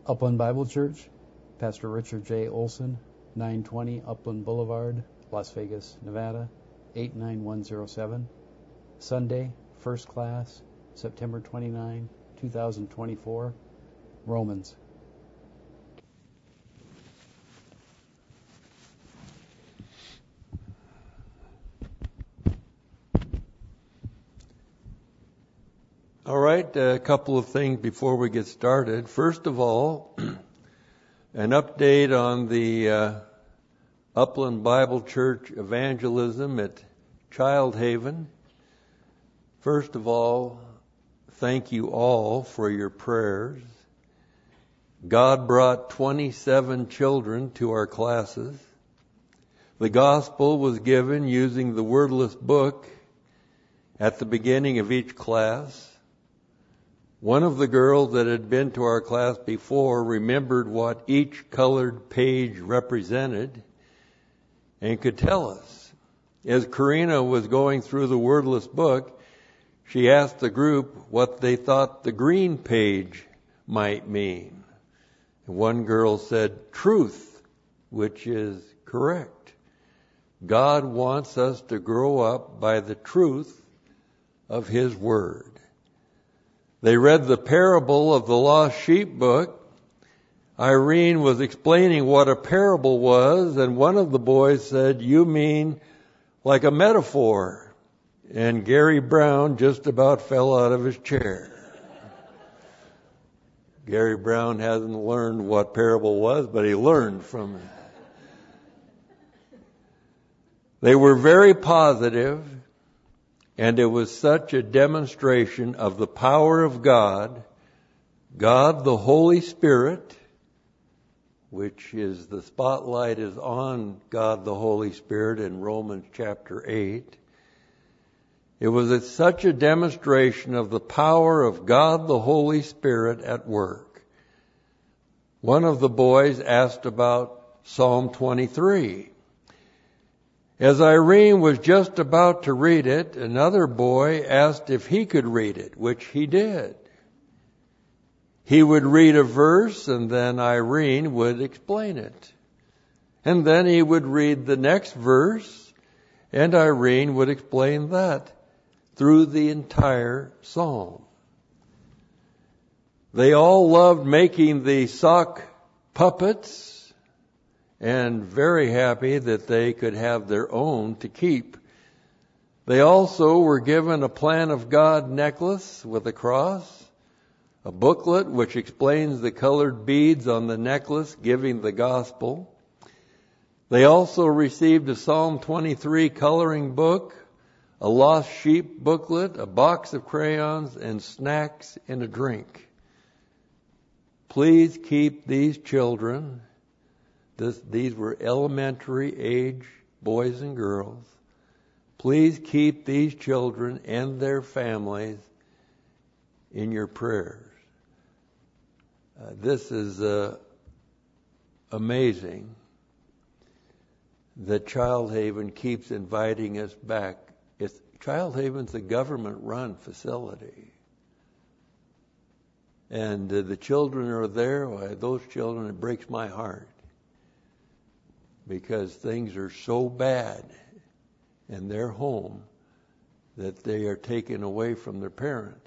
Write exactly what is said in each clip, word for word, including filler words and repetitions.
Upland Bible Church, Pastor Richard J. Olson, nine twenty Upland Boulevard, Las Vegas, Nevada, eight nine one zero seven. Sunday, First Class, September twenty-ninth, twenty twenty-four. Romans. All right, a couple of things before we get started. First of all, an update on the uh, Upland Bible Church evangelism at Child Haven. First of all, thank you all for your prayers. God brought twenty-seven children to our classes. The gospel was given using the wordless book at the beginning of each class. One of the girls that had been to our class before remembered what each colored page represented and could tell us. As Karina was going through the wordless book, she asked the group what they thought the green page might mean. One girl said, truth, which is correct. God wants us to grow up by the truth of His Word. They read the parable of the lost sheep book. Irene was explaining what a parable was, and one of the boys said, you mean like a metaphor. And Gary Brown just about fell out of his chair. Gary Brown hasn't learned what parable was, but he learned from it. They were very positive. And it was such a demonstration of the power of God, God the Holy Spirit, which is the spotlight is on God the Holy Spirit in Romans chapter eight. It was a, such a demonstration of the power of God the Holy Spirit at work. One of the boys asked about Psalm twenty-three. As Irene was just about to read it, another boy asked if he could read it, which he did. He would read a verse and then Irene would explain it. And then he would read the next verse and Irene would explain that through the entire psalm. They all loved making the sock puppets, and very happy that they could have their own to keep. They also were given a Plan of God necklace with a cross, a booklet which explains the colored beads on the necklace giving the gospel. They also received a Psalm twenty-three coloring book, a lost sheep booklet, a box of crayons, and snacks and a drink. Please keep these children. This, these were elementary age boys and girls. Please keep these children and their families in your prayers. Uh, this is uh, amazing that Child Haven keeps inviting us back. It's, Child Haven's a government-run facility. And uh, the children are there. Well, those children, it breaks my heart. Because things are so bad in their home that they are taken away from their parents.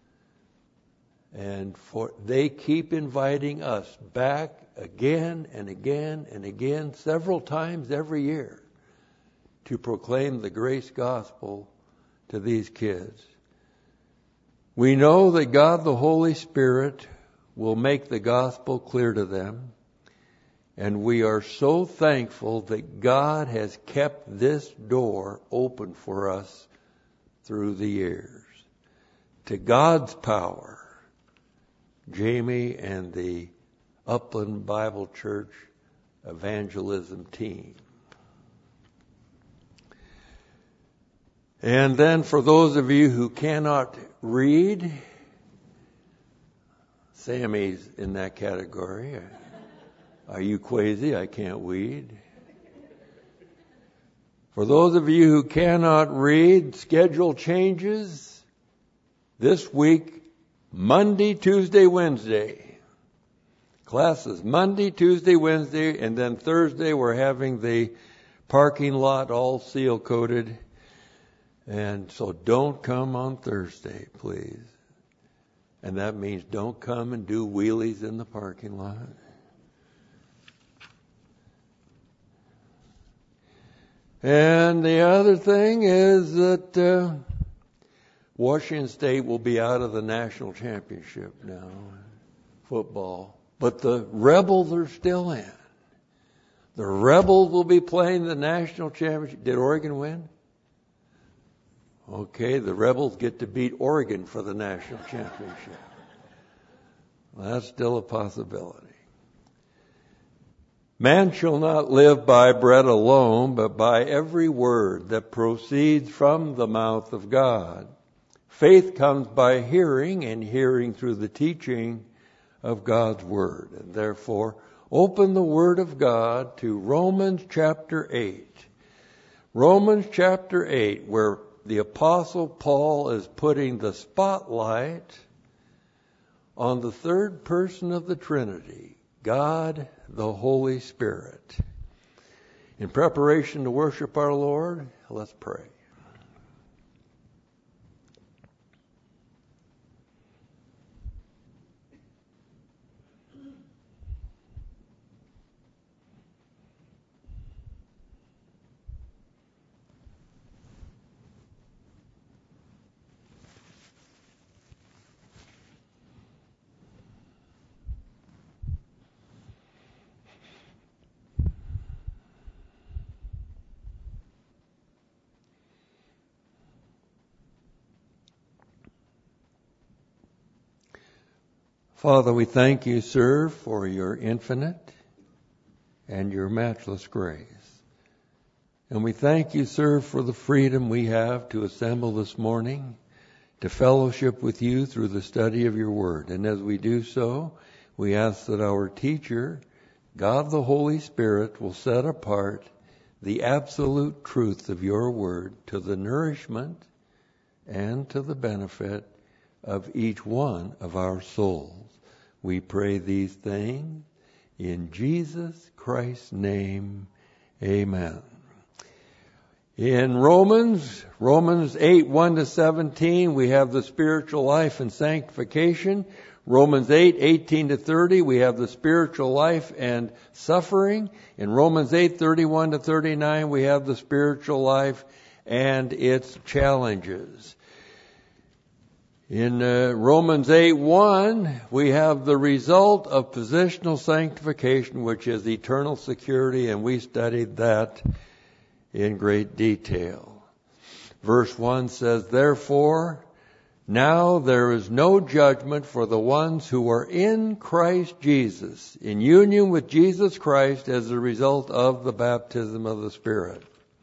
And for they keep inviting us back again and again and again, several times every year, to proclaim the grace gospel to these kids. We know that God the Holy Spirit will make the gospel clear to them. And we are so thankful that God has kept this door open for us through the years. To God's power, Jamie and the Upland Bible Church evangelism team. And then for those of you who cannot read, Sammy's in that category. Are you crazy? I can't read. For those of you who cannot read, schedule changes this week, Monday, Tuesday, Wednesday. Classes Monday, Tuesday, Wednesday, and then Thursday we're having the parking lot all seal coated. And so don't come on Thursday, please. And that means don't come and do wheelies in the parking lot. And the other thing is that uh, Washington State will be out of the national championship now, football. But the Rebels are still in. The Rebels will be playing the national championship. Did Oregon win? Okay, the Rebels get to beat Oregon for the national championship. Well, that's still a possibility. Man shall not live by bread alone, but by every word that proceeds from the mouth of God. Faith comes by hearing, and hearing through the teaching of God's Word. And therefore, open the Word of God to Romans chapter eight. Romans chapter eight, where the Apostle Paul is putting the spotlight on the third person of the Trinity, God the Holy Spirit. In preparation to worship our Lord, let's pray. Father, we thank you, sir, for your infinite and your matchless grace. And we thank you, sir, for the freedom we have to assemble this morning, to fellowship with you through the study of your word. And as we do so, we ask that our teacher, God the Holy Spirit, will set apart the absolute truth of your word to the nourishment and to the benefit of each one of our souls. We pray these things in Jesus Christ's name. Amen. In Romans, Romans eight, one to seventeen, we have the spiritual life and sanctification. Romans eight, eighteen to thirty, we have the spiritual life and suffering. In Romans eight, thirty-one to thirty-nine, we have the spiritual life and its challenges. In uh, Romans eight one, we have the result of positional sanctification, which is eternal security, and we studied that in great detail. Verse one says, "Therefore, now there is no judgment for the ones who are in Christ Jesus, in union with Jesus Christ as a result of the baptism of the Spirit."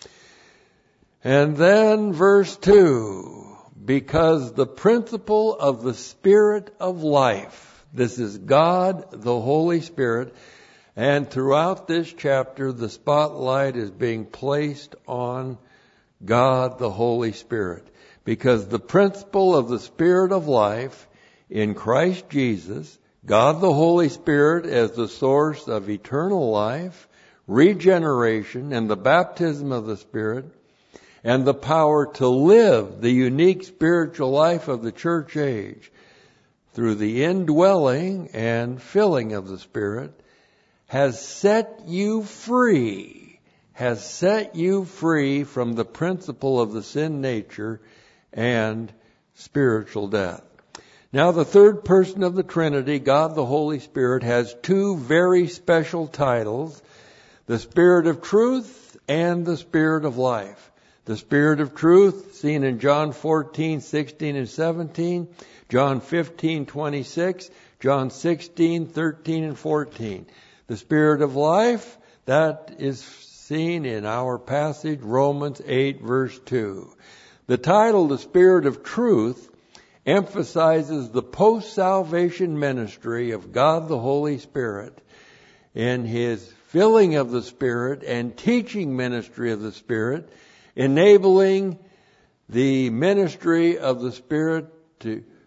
And then verse two, "Because the principle of the Spirit of life," this is God, the Holy Spirit, and throughout this chapter the spotlight is being placed on God, the Holy Spirit. Because the principle of the Spirit of life in Christ Jesus, God the Holy Spirit as the source of eternal life, regeneration, and the baptism of the Spirit, and the power to live the unique spiritual life of the church age through the indwelling and filling of the Spirit, has set you free, has set you free from the principle of the sin nature and spiritual death. Now, the third person of the Trinity, God the Holy Spirit, has two very special titles, the Spirit of truth and the Spirit of life. The Spirit of truth, seen in John fourteen, sixteen, and seventeen, John fifteen, twenty-six, John sixteen, thirteen, and fourteen. The Spirit of life, that is seen in our passage, Romans eight, verse two. The title, the Spirit of truth, emphasizes the post-salvation ministry of God the Holy Spirit in His filling of the Spirit and teaching ministry of the Spirit, enabling the ministry of the Spirit to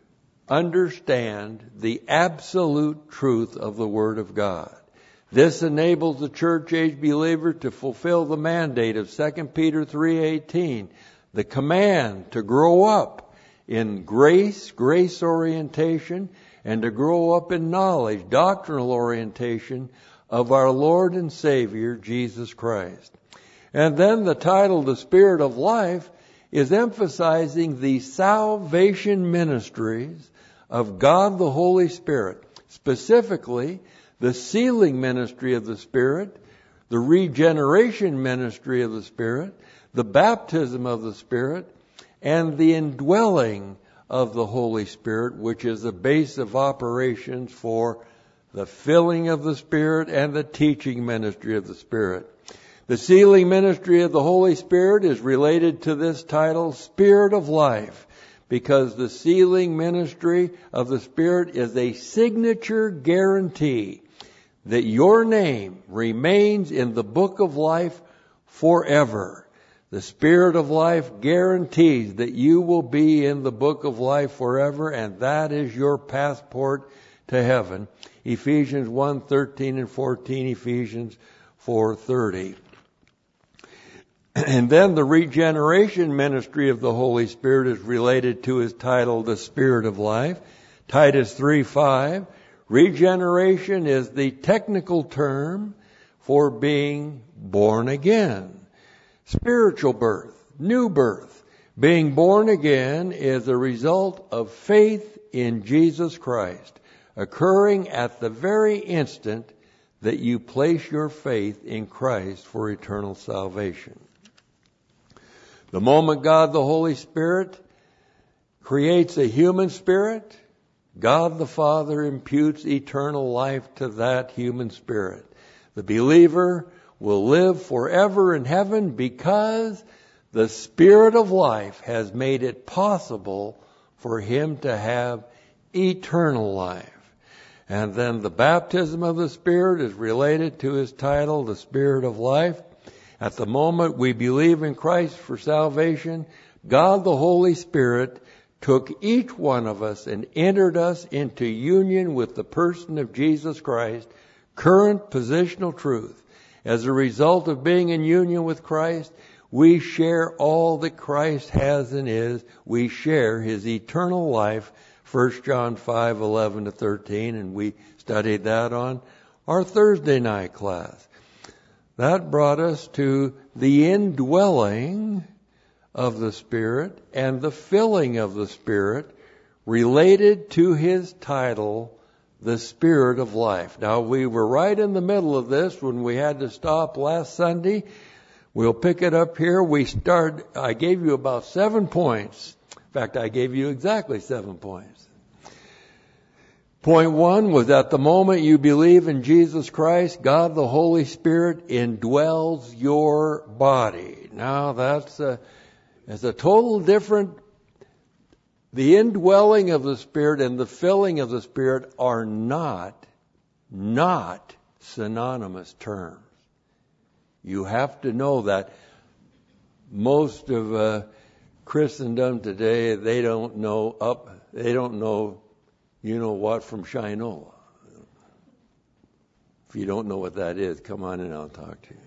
understand the absolute truth of the Word of God. This enables the church-age believer to fulfill the mandate of Second Peter three eighteen, the command to grow up in grace, grace orientation, and to grow up in knowledge, doctrinal orientation of our Lord and Savior, Jesus Christ. And then the title, The Spirit of Life, is emphasizing the salvation ministries of God the Holy Spirit, specifically the sealing ministry of the Spirit, the regeneration ministry of the Spirit, the baptism of the Spirit, and the indwelling of the Holy Spirit, which is the base of operations for the filling of the Spirit and the teaching ministry of the Spirit. The sealing ministry of the Holy Spirit is related to this title, Spirit of Life, because the sealing ministry of the Spirit is a signature guarantee that your name remains in the book of life forever. The Spirit of Life guarantees that you will be in the book of life forever, and that is your passport to heaven. Ephesians one thirteen and fourteen, Ephesians four thirty. And then the regeneration ministry of the Holy Spirit is related to his title, The Spirit of Life. Titus three five. Regeneration is the technical term for being born again. Spiritual birth, new birth. Being born again is a result of faith in Jesus Christ, occurring at the very instant that you place your faith in Christ for eternal salvation. The moment God the Holy Spirit creates a human spirit, God the Father imputes eternal life to that human spirit. The believer will live forever in heaven because the Spirit of life has made it possible for him to have eternal life. And then the baptism of the Spirit is related to his title, The Spirit of Life. At the moment we believe in Christ for salvation, God the Holy Spirit took each one of us and entered us into union with the person of Jesus Christ, current positional truth. As a result of being in union with Christ, we share all that Christ has and is. We share his eternal life, First John five eleven to thirteen, and we studied that on our Thursday night class. That brought us to the indwelling of the Spirit and the filling of the Spirit related to his title, The Spirit of Life. Now, we were right in the middle of this when we had to stop last Sunday. We'll pick it up here. We start, I gave you about seven points. In fact, I gave you exactly seven points. Point one was at the moment you believe in Jesus Christ, God the Holy Spirit indwells your body. Now, that's a, that's a total different. The indwelling of the Spirit and the filling of the Spirit are not, not synonymous terms. You have to know that. Most of uh, Christendom today, they don't know up, they don't know, you know what, from Shinola. If you don't know what that is, come on in, I'll talk to you.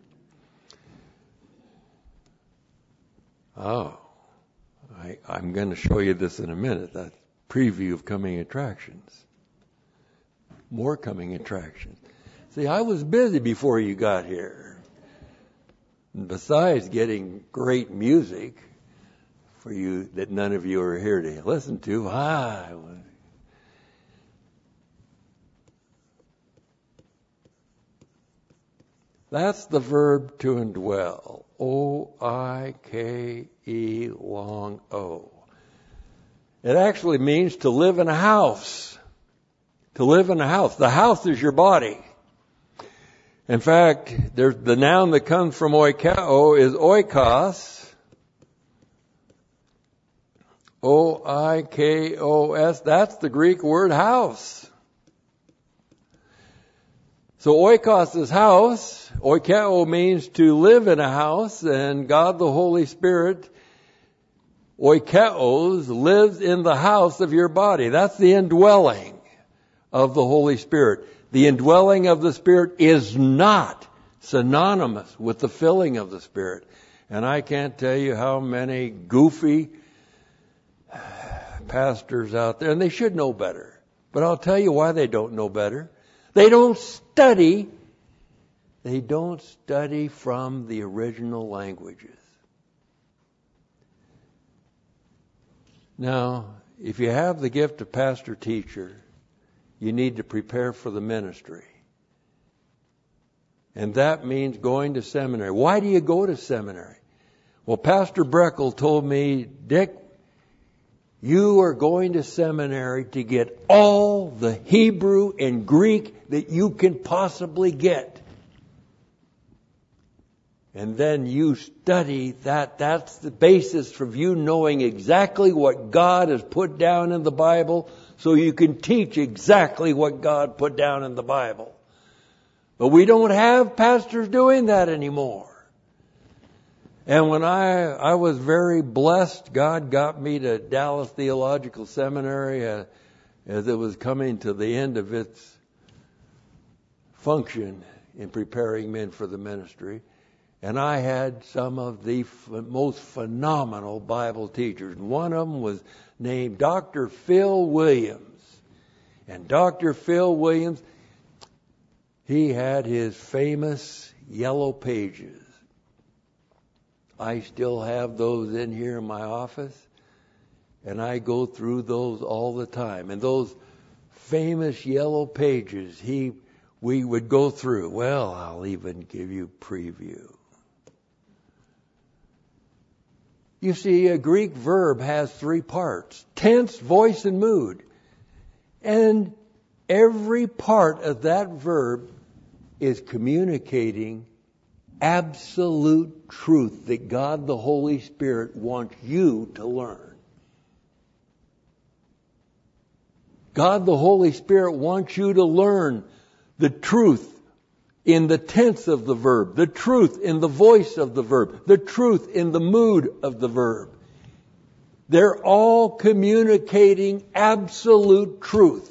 Oh. I, I'm going to show you this in a minute, that preview of coming attractions. More coming attractions. See, I was busy before you got here. And besides getting great music for you that none of you are here to listen to, ah, that's the verb to indwell. O I K E long O. It actually means to live in a house. To live in a house. The house is your body. In fact, there's the noun that comes from oikao is oikos. O I K O S. That's the Greek word house. So oikos is house. Oikeo means to live in a house, and God the Holy Spirit Oikeos lives in the house of your body. That's the indwelling of the Holy Spirit. The indwelling of the Spirit is not synonymous with the filling of the Spirit. And I can't tell you how many goofy pastors out there, and they should know better. But I'll tell you why they don't know better. They don't study. They don't study from the original languages. Now, if you have the gift of pastor-teacher, you need to prepare for the ministry. And that means going to seminary. Why do you go to seminary? Well, Pastor Breckel told me, Dick, you are going to seminary to get all the Hebrew and Greek that you can possibly get. And then you study that. That's the basis for you knowing exactly what God has put down in the Bible, so you can teach exactly what God put down in the Bible. But we don't have pastors doing that anymore. And when I I was very blessed, God got me to Dallas Theological Seminary uh, as it was coming to the end of its function in preparing men for the ministry. And I had some of the f- most phenomenal Bible teachers. One of them was named Doctor Phil Williams. And Doctor Phil Williams, he had his famous yellow pages. I still have those in here in my office, and I go through those all the time. And those famous yellow pages, he we would go through. Well, I'll even give you preview. You see, a Greek verb has three parts: tense, voice, and mood. And every part of that verb is communicating absolute truth that God the Holy Spirit wants you to learn. God the Holy Spirit wants you to learn the truth in the tense of the verb, the truth in the voice of the verb, the truth in the mood of the verb. They're all communicating absolute truth.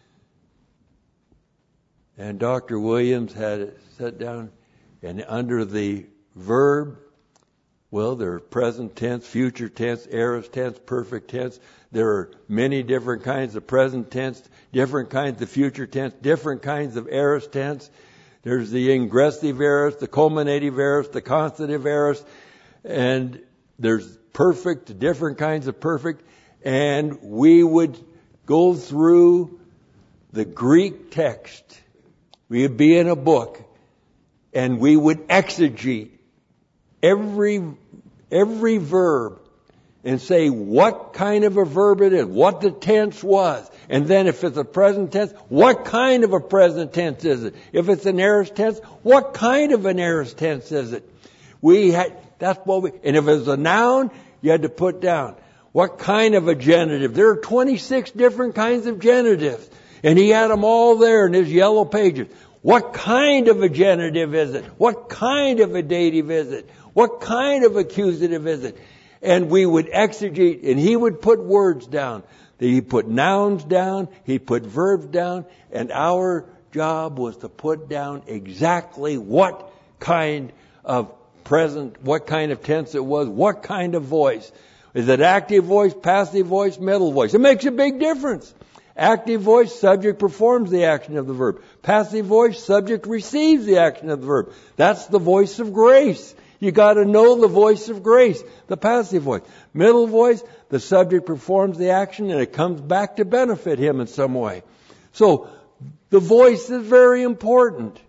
And Doctor Williams had it set down, and under the verb, well, there are present tense, future tense, aorist tense, perfect tense. There are many different kinds of present tense, different kinds of future tense, different kinds of aorist tense. There's the ingressive aorist, the culminative aorist, the constitutive aorist, and there's perfect, different kinds of perfect. And we would go through the Greek text. We would be in a book, and we would exegete every every verb and say what kind of a verb it is, what the tense was. And then if it's a present tense, what kind of a present tense is it? If it's an aorist tense, what kind of an aorist tense is it? We had, that's what we, and if it was a noun, you had to put down what kind of a genitive. There are twenty-six different kinds of genitives, and he had them all there in his yellow pages. What kind of a genitive is it? What kind of a dative is it? What kind of accusative is it? And we would exegete, and he would put words down. He put nouns down, he put verbs down, and our job was to put down exactly what kind of present, what kind of tense it was, what kind of voice. Is it active voice, passive voice, middle voice? It makes a big difference. Active voice, subject performs the action of the verb. Passive voice, subject receives the action of the verb. That's the voice of grace. You got to know the voice of grace, the passive voice. Middle voice, the subject performs the action and it comes back to benefit him in some way. So the voice is very important.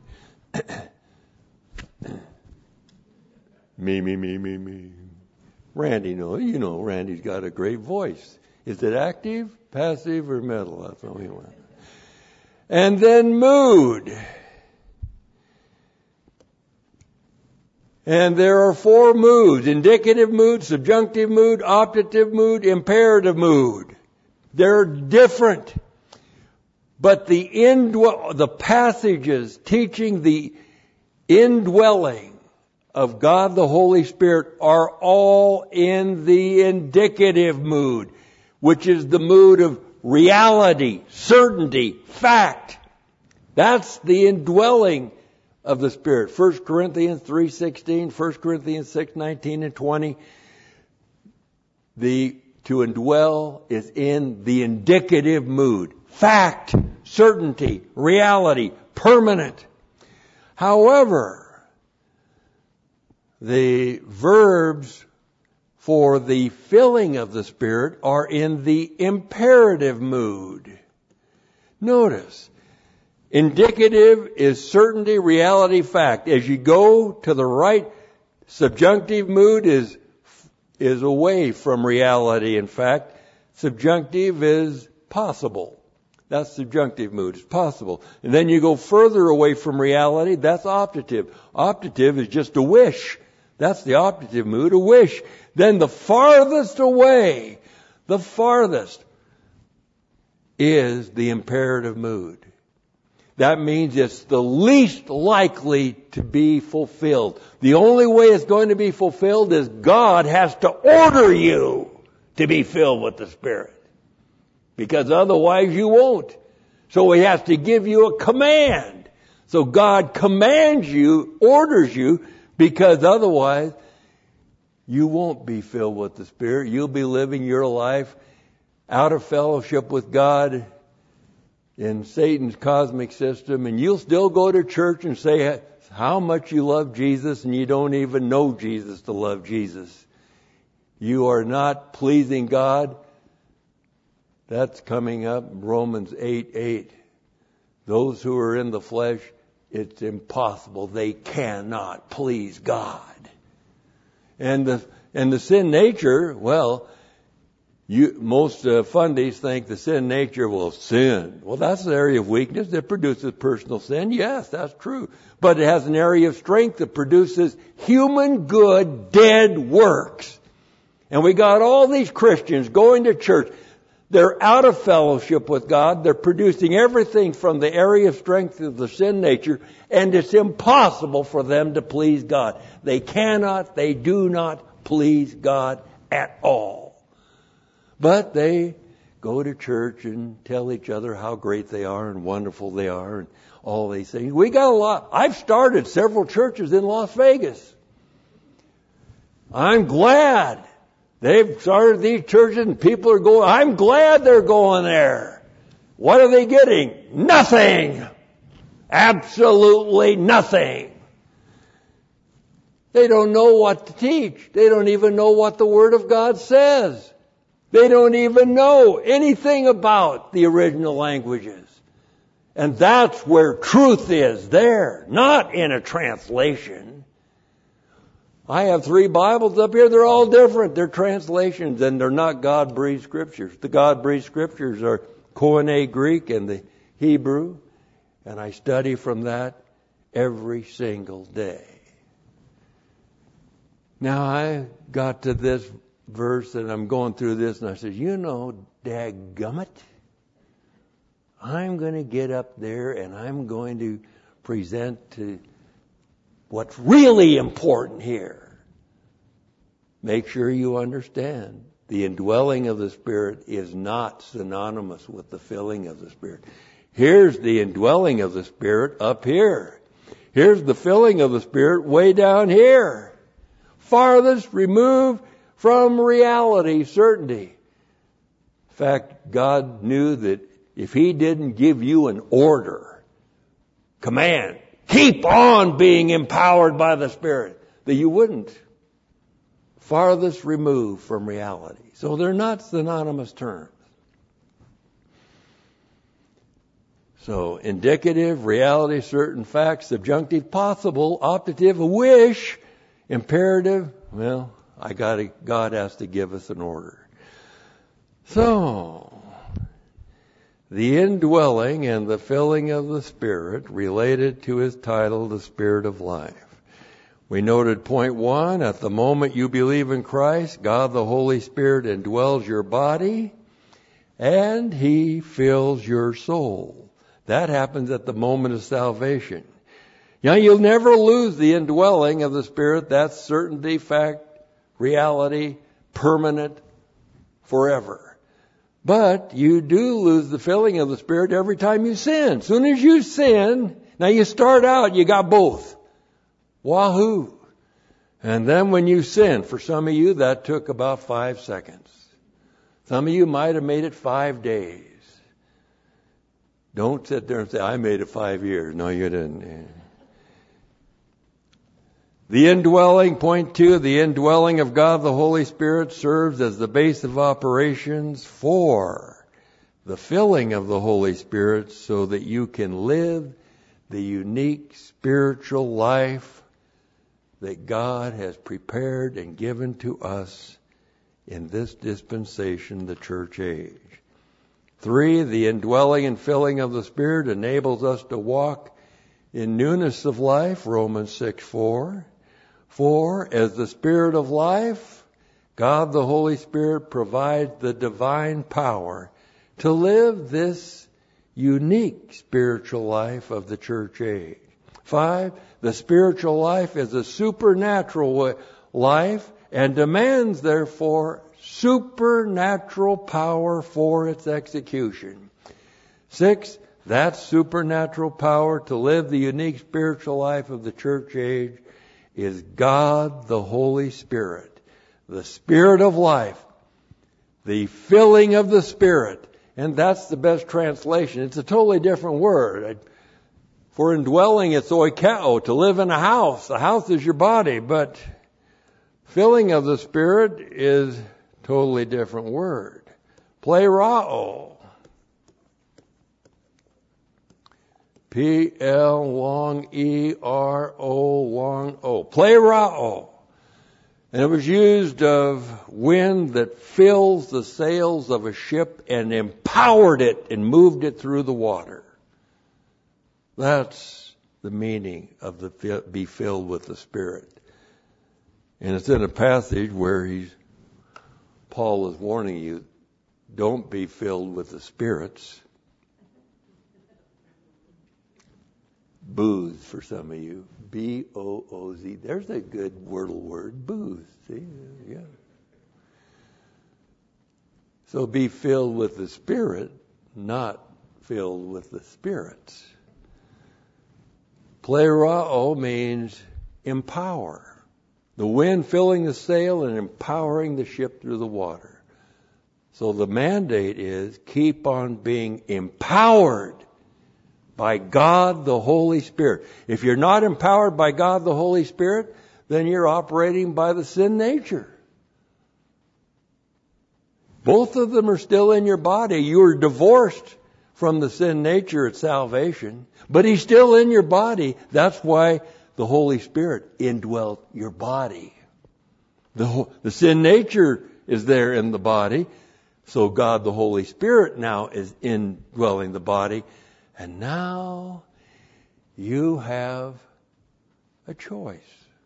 me, me, me, me, me. Randy, no, you know, Randy's got a great voice. Is it active, passive, or middle? That's what we want. And then mood. And there are four moods: indicative mood, subjunctive mood, optative mood, imperative mood. They're different. But the indwell, the passages teaching the indwelling of God the Holy Spirit are all in the indicative mood, which is the mood of reality, certainty, fact. That's the indwelling of the Spirit. First Corinthians three sixteen, First Corinthians six nineteen and twenty. The to indwell is in the indicative mood. Fact, certainty, reality, permanent. However, the verbs for the filling of the Spirit are in the imperative mood. Notice, indicative is certainty, reality, fact. As you go to the right, subjunctive mood is is away from reality and fact. Subjunctive is possible. That's subjunctive mood. It's possible. And then you go further away from reality. That's optative. Optative is just a wish. That's the optative mood, a wish. Then the farthest away, the farthest, is the imperative mood. That means it's the least likely to be fulfilled. The only way it's going to be fulfilled is God has to order you to be filled with the Spirit. Because otherwise you won't. So He has to give you a command. So God commands you, orders you, because otherwise you won't be filled with the Spirit. You'll be living your life out of fellowship with God in Satan's cosmic system, and you'll still go to church and say how much you love Jesus, and you don't even know Jesus to love Jesus. You are not pleasing God. That's coming up, Romans eight eight. Those who are in the flesh, it's impossible. They cannot please God. And the and the sin nature, well, You, most uh, fundies think the sin nature will sin. Well, that's an area of weakness that produces personal sin. Yes, that's true. But it has an area of strength that produces human good, dead works. And we got all these Christians going to church. They're out of fellowship with God. They're producing everything from the area of strength of the sin nature. And it's impossible for them to please God. They cannot, they do not please God at all. But they go to church and tell each other how great they are and wonderful they are and all these things. We got a lot. I've started several churches in Las Vegas. I'm glad they've started these churches and people are going. I'm glad they're going there. What are they getting? Nothing. Absolutely nothing. They don't know what to teach. They don't even know what the Word of God says. They don't even know anything about the original languages. And that's where truth is there, not in a translation. I have three Bibles up here. They're all different. They're translations, and they're not God-breathed scriptures. The God-breathed scriptures are Koine Greek and the Hebrew, and I study from that every single day. Now, I got to this verse and I'm going through this and I said, you know, dadgummit, I'm going to get up there and I'm going to present to what's really important here. Make sure you understand the indwelling of the Spirit is not synonymous with the filling of the Spirit. Here's the indwelling of the Spirit up here. Here's the filling of the Spirit way down here. Farthest removed from reality, certainty. In fact, God knew that if He didn't give you an order, command, keep on being empowered by the Spirit, that you wouldn't. Farthest removed from reality. So they're not synonymous terms. So indicative, reality, certain facts, subjunctive, possible, optative, a wish, imperative, well, I got God has to give us an order. So, the indwelling and the filling of the Spirit related to His title, the Spirit of Life. We noted point one, at the moment you believe in Christ, God the Holy Spirit indwells your body and He fills your soul. That happens at the moment of salvation. You know, you'll never lose the indwelling of the Spirit. That's certainty, fact, reality, permanent, forever. But you do lose the filling of the Spirit every time you sin. As soon as you sin, now you start out, you got both. Wahoo! And then when you sin, for some of you, that took about five seconds. Some of you might have made it five days. Don't sit there and say, I made it five years. No, you didn't. The indwelling, point two, the indwelling of God the Holy Spirit serves as the base of operations for the filling of the Holy Spirit so that you can live the unique spiritual life that God has prepared and given to us in this dispensation, the church age. Three, the indwelling and filling of the Spirit enables us to walk in newness of life, Romans six four. Four, as the Spirit of life, God the Holy Spirit provides the divine power to live this unique spiritual life of the church age. Five, the spiritual life is a supernatural life and demands, therefore, supernatural power for its execution. Six, that supernatural power to live the unique spiritual life of the church age is God the Holy Spirit, the Spirit of life, the filling of the Spirit. And that's the best translation. It's a totally different word. For indwelling, it's oikeo, to live in a house. The house is your body, but filling of the Spirit is a totally different word. Plerao. P L long E R O long O. Plerao. And it was used of wind that fills the sails of a ship and empowered it and moved it through the water. That's the meaning of the be filled with the Spirit. And it's in a passage where he's, Paul is warning you, don't be filled with the spirits. Booze for some of you. B O O Z. There's a good wordle word. Booze. See? Yeah. So be filled with the Spirit, not filled with the spirits. Plerao means empower. The wind filling the sail and empowering the ship through the water. So the mandate is keep on being empowered by God the Holy Spirit. If you're not empowered by God the Holy Spirit, then you're operating by the sin nature. Both of them are still in your body. You are divorced from the sin nature at salvation, but He's still in your body. That's why the Holy Spirit indwelt your body. The, the sin nature is there in the body, so God the Holy Spirit now is indwelling the body. And now you have a choice.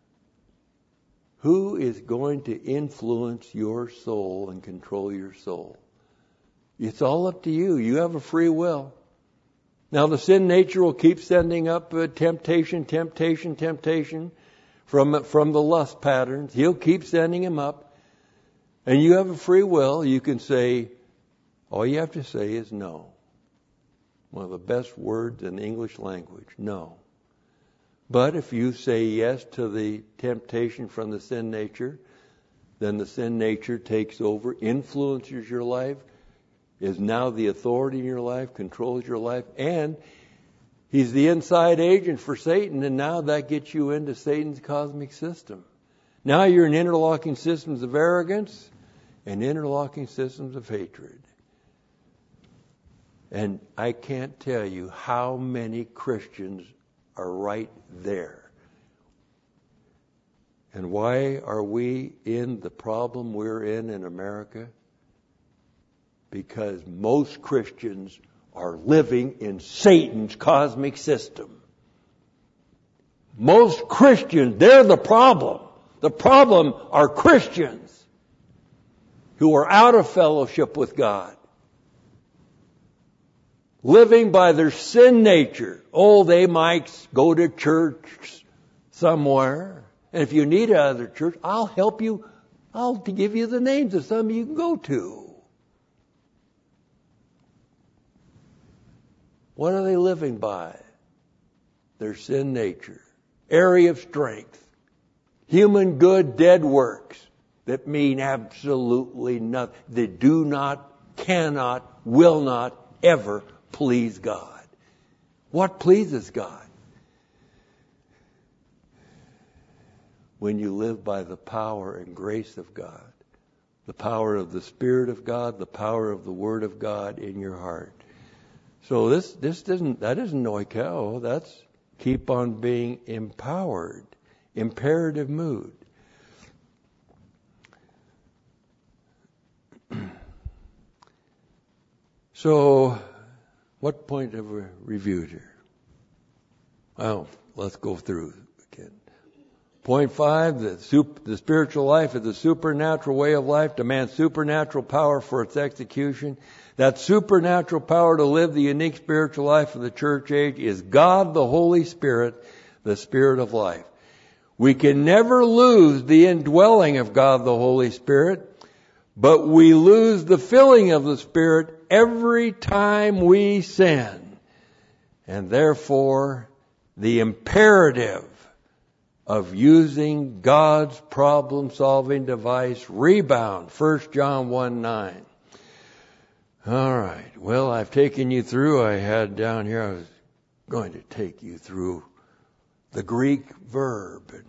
Who is going to influence your soul and control your soul? It's all up to you. You have a free will. Now the sin nature will keep sending up uh, temptation, temptation, temptation from, from the lust patterns. He'll keep sending them up. And you have a free will. You can say, all you have to say is no. One of the best words in the English language, no. But if you say yes to the temptation from the sin nature, then the sin nature takes over, influences your life, is now the authority in your life, controls your life, and he's the inside agent for Satan, and now that gets you into Satan's cosmic system. Now you're in interlocking systems of arrogance and interlocking systems of hatred. And I can't tell you how many Christians are right there. And why are we in the problem we're in in America? Because most Christians are living in Satan's cosmic system. Most Christians, they're the problem. The problem are Christians who are out of fellowship with God. living by their sin nature. Oh, they might go to church somewhere. And if you need another church, I'll help you. I'll give you the names of some you can go to. What are they living by? Their sin nature. Area of strength. Human good, dead works that mean absolutely nothing. They do not, cannot, will not ever please God. What pleases God? When you live by the power and grace of God, the power of the Spirit of God, the power of the Word of God in your heart. So this this doesn't that isn't Oikeo. That's keep on being empowered. Imperative mood. So, what point have we reviewed here? Well, let's go through again. Point five, the, super, the spiritual life is a supernatural way of life, demands supernatural power for its execution. That supernatural power to live the unique spiritual life of the church age is God the Holy Spirit, the Spirit of life. We can never lose the indwelling of God the Holy Spirit, but we lose the filling of the Spirit every time we sin. And therefore, the imperative of using God's problem-solving device, rebound, First John one nine. All right. Well, I've taken you through. I had down here, I was going to take you through the Greek verb and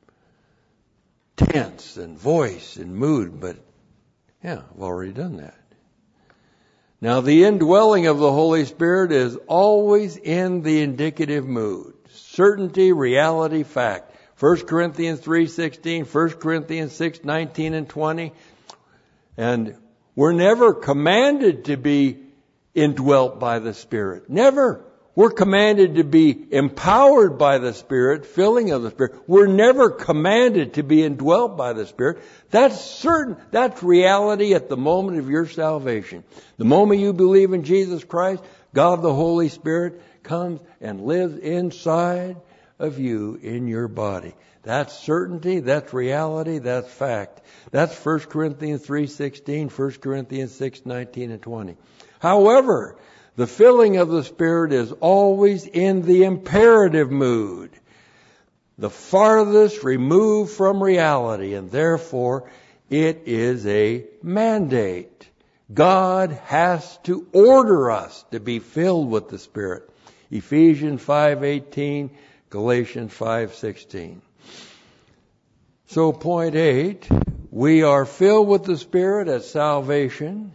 tense and voice and mood, but yeah, I've already done that. Now, the indwelling of the Holy Spirit is always in the indicative mood. Certainty, reality, fact. First Corinthians three sixteen, First Corinthians six nineteen and twenty. And we're never commanded to be indwelt by the Spirit. Never. We're commanded to be empowered by the Spirit, filling of the Spirit. We're never commanded to be indwelt by the Spirit. That's certain. That's reality at the moment of your salvation. The moment you believe in Jesus Christ, God the Holy Spirit comes and lives inside of you in your body. That's certainty, that's reality, that's fact. That's First Corinthians three sixteen, First Corinthians six nineteen and twenty. However, the filling of the Spirit is always in the imperative mood, the farthest removed from reality, and therefore it is a mandate. God has to order us to be filled with the Spirit. Ephesians five eighteen, Galatians five sixteen. So point eight, we are filled with the Spirit at salvation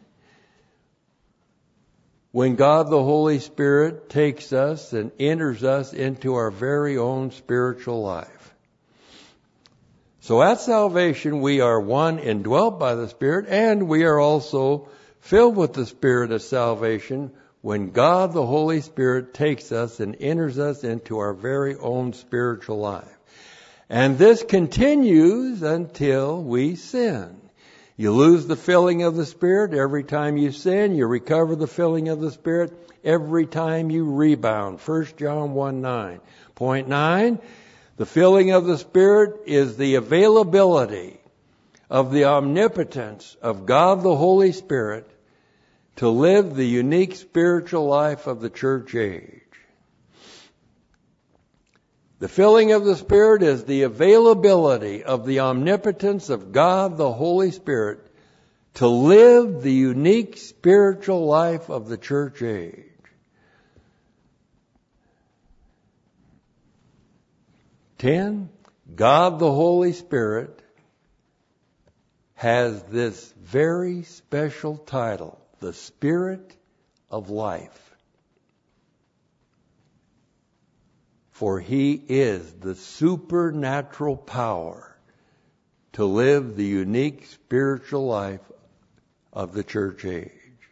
when God the Holy Spirit takes us and enters us into our very own spiritual life. So at salvation, we are one, indwelt by the Spirit, and we are also filled with the Spirit of salvation when God the Holy Spirit takes us and enters us into our very own spiritual life. And this continues until we sin. You lose the filling of the Spirit every time you sin. You recover the filling of the Spirit every time you rebound. First John one nine. Point nine, the filling of the Spirit is the availability of the omnipotence of God the Holy Spirit to live the unique spiritual life of the church age. The filling of the Spirit is the availability of the omnipotence of God the Holy Spirit to live the unique spiritual life of the church age. Ten, God the Holy Spirit has this very special title, the Spirit of life. For He is the supernatural power to live the unique spiritual life of the church age.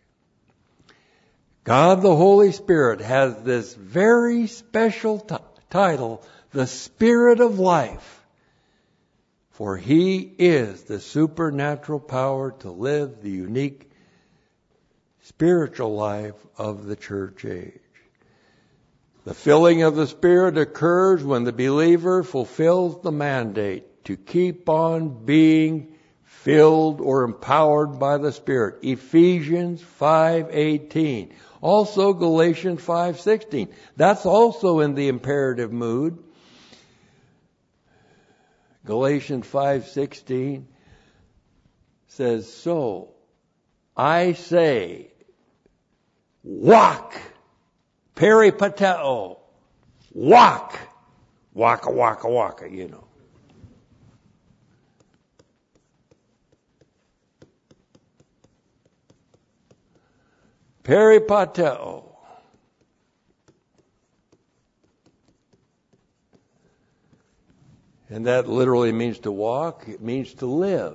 God the Holy Spirit has this very special t- title, the Spirit of life. For He is the supernatural power to live the unique spiritual life of the church age. The filling of the Spirit occurs when the believer fulfills the mandate to keep on being filled or empowered by the Spirit. Ephesians five eighteen. Also Galatians five sixteen. That's also in the imperative mood. Galatians five sixteen says, so I say, walk, peripateo, walk, waka waka waka, you know. Peripateo. And that literally means to walk. It means to live.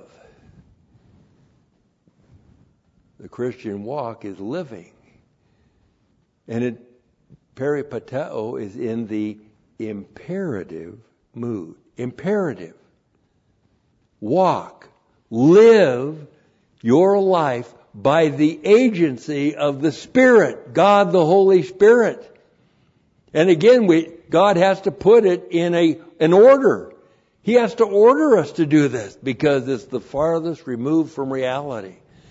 The Christian walk is living. And it, peripateo is in the imperative mood. Imperative. Walk. Live your life by the agency of the Spirit, God the Holy Spirit. And again, we, God has to put it in a, an order. He has to order us to do this because it's the farthest removed from reality.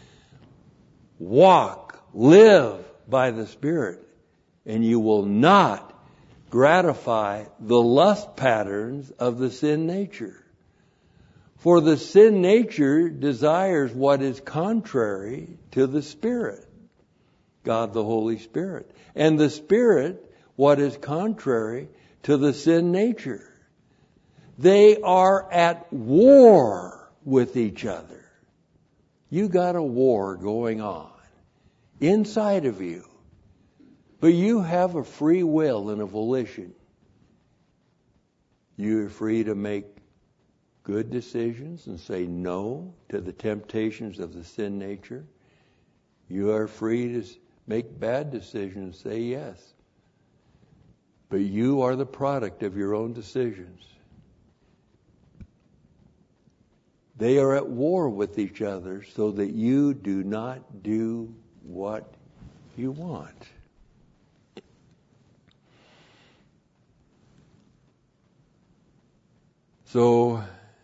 Walk, live by the Spirit, and you will not gratify the lust patterns of the sin nature. For the sin nature desires what is contrary to the Spirit, God the Holy Spirit. And the Spirit, what is contrary to the sin nature. They are at war with each other. You got a war going on inside of you. But you have a free will and a volition. You are free to make good decisions and say no to the temptations of the sin nature. You are free to make bad decisions and say yes. But you are the product of your own decisions. They are at war with each other so that you do not do what you want. So,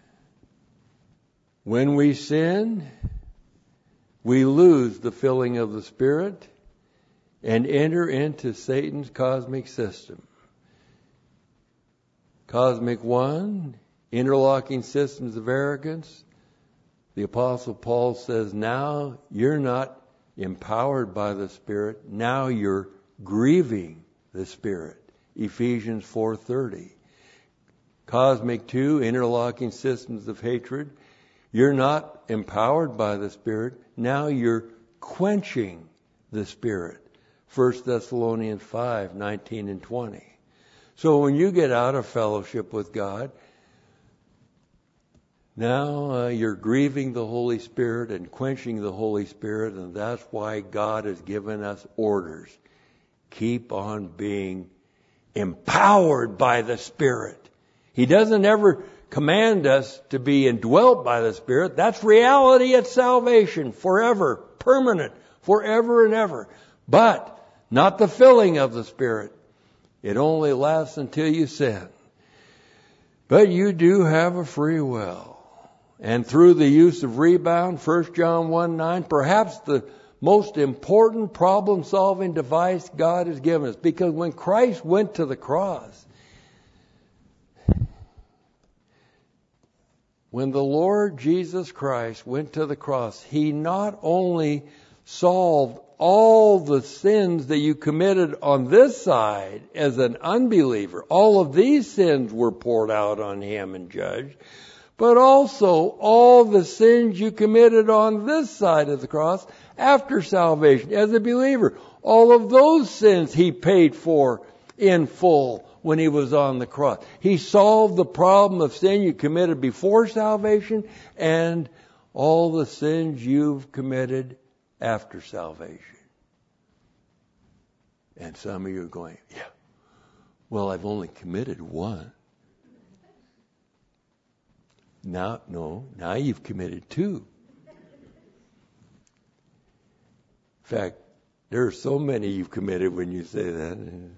when we sin, we lose the filling of the Spirit and enter into Satan's cosmic system. Cosmic one, interlocking systems of arrogance. The Apostle Paul says, now you're not empowered by the Spirit. Now you're grieving the Spirit. Ephesians four thirty. Cosmic two, interlocking systems of hatred. You're not empowered by the Spirit. Now you're quenching the Spirit. First Thessalonians five nineteen and twenty. So when you get out of fellowship with God, now uh, you're grieving the Holy Spirit and quenching the Holy Spirit, and that's why God has given us orders. Keep on being empowered by the Spirit. He doesn't ever command us to be indwelt by the Spirit. That's reality at salvation, forever, permanent, forever and ever. But not the filling of the Spirit. It only lasts until you sin. But you do have a free will. And through the use of rebound, First John one nine, perhaps the most important problem-solving device God has given us. Because when Christ went to the cross, when the Lord Jesus Christ went to the cross, He not only solved all the sins that you committed on this side as an unbeliever, all of these sins were poured out on Him and judged, but also all the sins you committed on this side of the cross after salvation as a believer. All of those sins He paid for in full when He was on the cross. He solved the problem of sin you committed before salvation and all the sins you've committed after salvation. And some of you are going, yeah, well, I've only committed one. Now, no, now you've committed two. In fact, There are so many you've committed when you say that.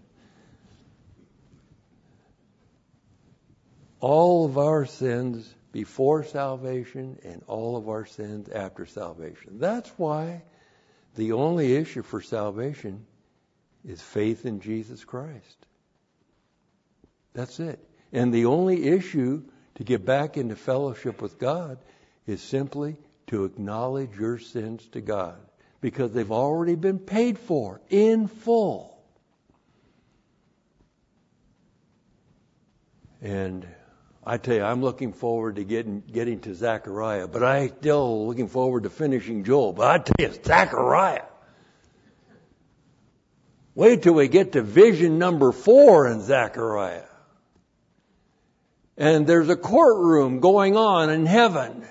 All of our sins before salvation and all of our sins after salvation. That's why the only issue for salvation is faith in Jesus Christ. That's it. And the only issue to get back into fellowship with God is simply to acknowledge your sins to God, because they've already been paid for in full. And I tell you, I'm looking forward to getting getting to Zechariah, but I'm still looking forward to finishing Joel. But I tell you, Zechariah. Wait till we get to vision number four in Zechariah. And there's a courtroom going on in heaven.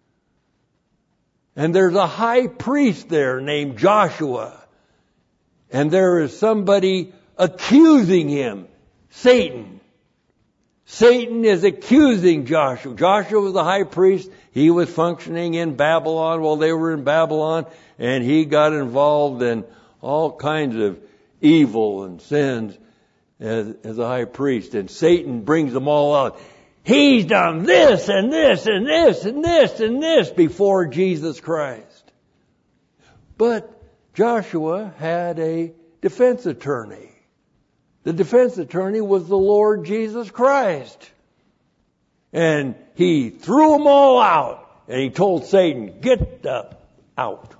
And there's a high priest there named Joshua. And there is somebody accusing him, Satan. Satan is accusing Joshua. Joshua was the high priest. He was functioning in Babylon while they were in Babylon. And he got involved in all kinds of evil and sins as, as a high priest. And Satan brings them all out. He's done this and this and this and this and this before Jesus Christ. But Joshua had a defense attorney. The defense attorney was the Lord Jesus Christ. And he threw them all out. And he told Satan, get the, out.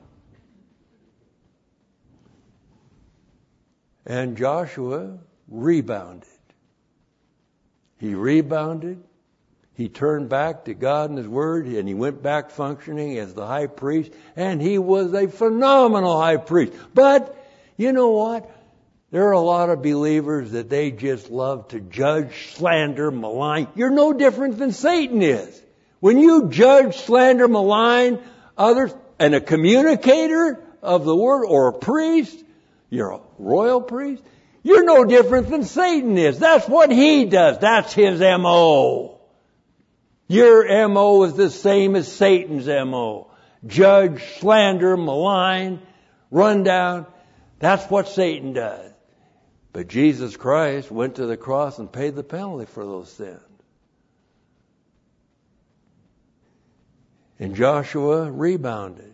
And Joshua rebounded. He rebounded. He turned back to God and His Word, and he went back functioning as the high priest, and he was a phenomenal high priest. But, you know what? There are a lot of believers that they just love to judge, slander, malign. You're no different than Satan is. When you judge, slander, malign others, and a communicator of the Word, or a priest, you're a royal priest, you're no different than Satan is. That's what he does. That's his M O. Your M O is the same as Satan's M O. Judge, slander, malign, run down. That's what Satan does. But Jesus Christ went to the cross and paid the penalty for those sins. And Joshua rebounded.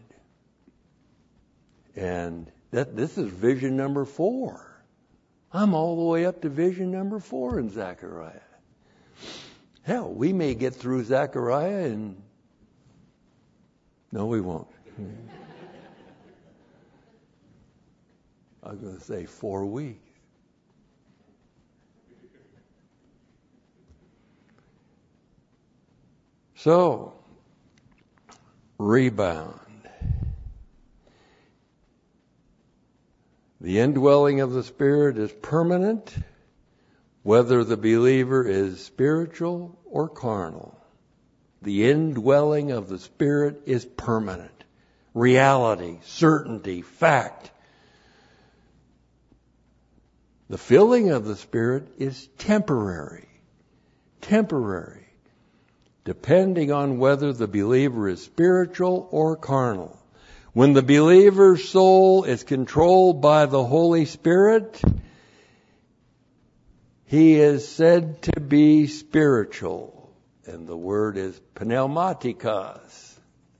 And that this is vision number four. I'm all the way up to vision number four in Zechariah. Hell, we may get through Zechariah and... No, we won't. I was going to say four weeks. So, rebound. The indwelling of the Spirit is permanent, whether the believer is spiritual or carnal. The indwelling of the Spirit is permanent. Reality, certainty, fact. The filling of the Spirit is temporary. Temporary. Depending on whether the believer is spiritual or carnal. When the believer's soul is controlled by the Holy Spirit, he is said to be spiritual. And the word is pneumatikos.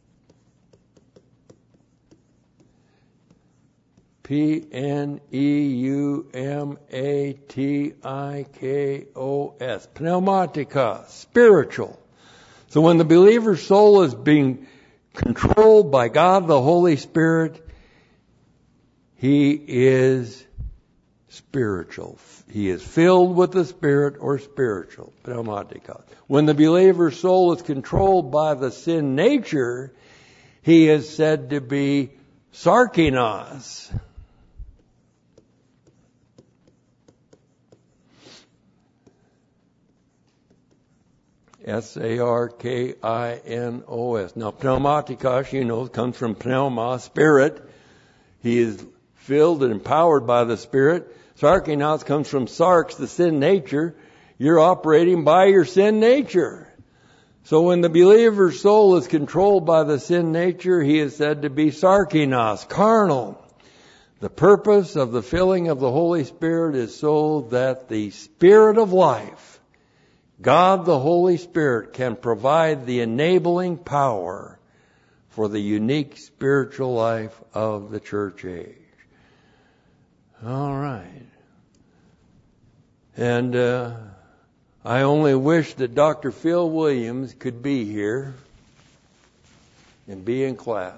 P N E U M A T I K O S. Pneumatikos. Spiritual. So when the believer's soul is being controlled by God the Holy Spirit, he is spiritual. He is filled with the Spirit or spiritual. Pneumatikos. When the believer's soul is controlled by the sin nature, he is said to be sarkinos. S A R K I N O S. Now, pneumatikos, you know, comes from pneuma, spirit. He is filled and empowered by the Spirit. Sarkinos comes from sarx, the sin nature. You're operating by your sin nature. So when the believer's soul is controlled by the sin nature, he is said to be sarkinos, carnal. The purpose of the filling of the Holy Spirit is so that the Spirit of life, God the Holy Spirit, can provide the enabling power for the unique spiritual life of the church age. All right. And uh, I only wish that Doctor Phil Williams could be here and be in class.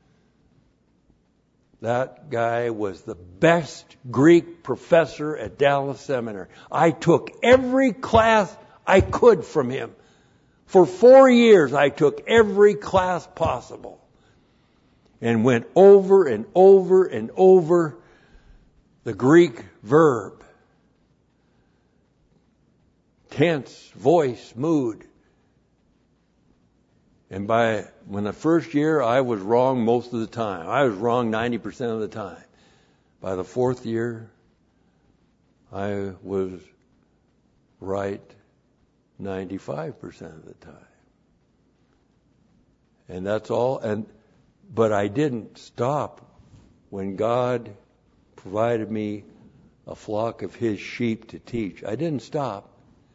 That guy was the best Greek professor at Dallas Seminary. I took every class I could from him. For four years, I took every class possible and went over and over and over the Greek verb, tense, voice, mood. And by when the first year, I was wrong most of the time. I was wrong ninety percent of the time. By the fourth year, I was right ninety-five percent of the time. And that's all. And but I didn't stop when God provided me a flock of His sheep to teach. I didn't stop.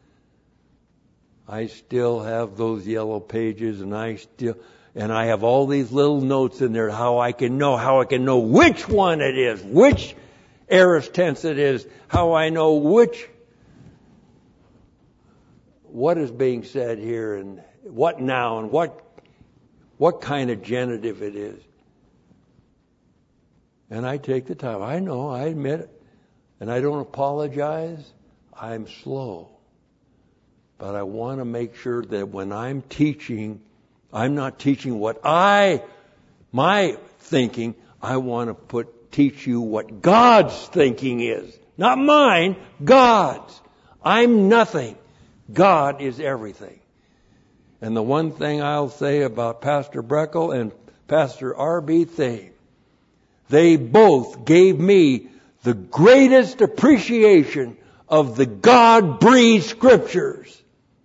I still have those yellow pages, and I still, and I have all these little notes in there how I can know, how I can know which one it is, which aorist tense it is, how I know which, what is being said here, and what noun, what, what kind of genitive it is. And I take the time. I know, I admit it, and I don't apologize. I'm slow. But I want to make sure that when I'm teaching, I'm not teaching what I, my thinking. I want to put, teach you what God's thinking is. Not mine, God's. I'm nothing. God is everything. And the one thing I'll say about Pastor Breckel and Pastor R B Thame, they both gave me the greatest appreciation of the God-breathed Scriptures.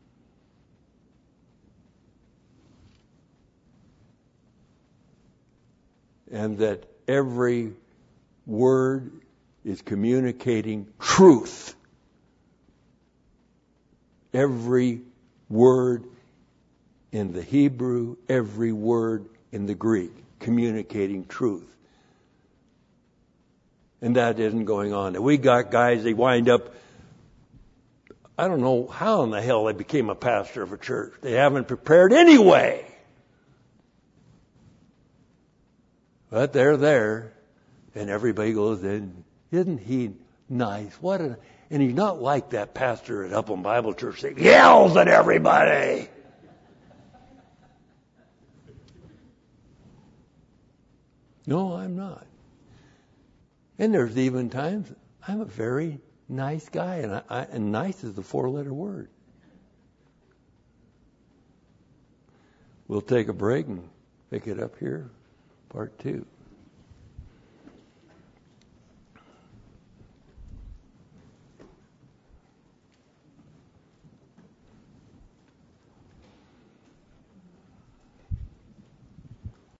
And that every word is communicating truth. Every word in the Hebrew, every word in the Greek, communicating truth. And that isn't going on. We got guys, they wind up, I don't know how in the hell they became a pastor of a church. They haven't prepared anyway. But they're there, and everybody goes in. Isn't he nice? What a, and he's not like that pastor at Upland Bible Church that yells at everybody. No, I'm not. And there's even times I'm a very nice guy, and, I, I, and nice is the four-letter word. We'll take a break and pick it up here. Part two.